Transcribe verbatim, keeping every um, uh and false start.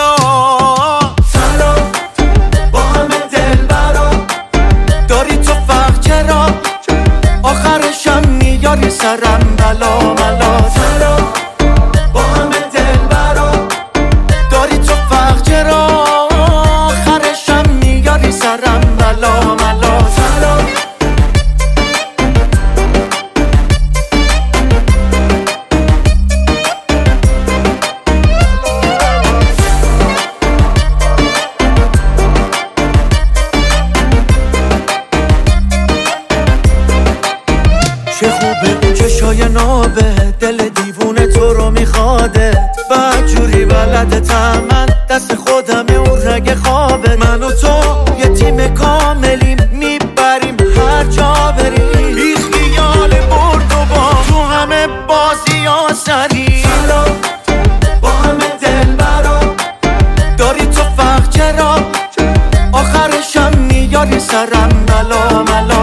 بلا. سلام با همه دلبرا، داری تو فرق چرا آخرشم میاری سرم بلا ملا. سلام با همه دلبرا، داری تو فرق چرا آخرشم میاری سرم بلا ملا. سلام چه خوبه اون چشای نابه، دل دیوونه تو رو میخواده. بعد جوری بلدتم من، دست خودمه اون رگ خوابه. من و تو یه تیم کاملیم، میبریم هر جا بریم. بی خیال برد و با تو همه بازی ها سری. سلام با همه دلبرا، داری تو فرق چرا آخرشم میاری سرم بلا ملا.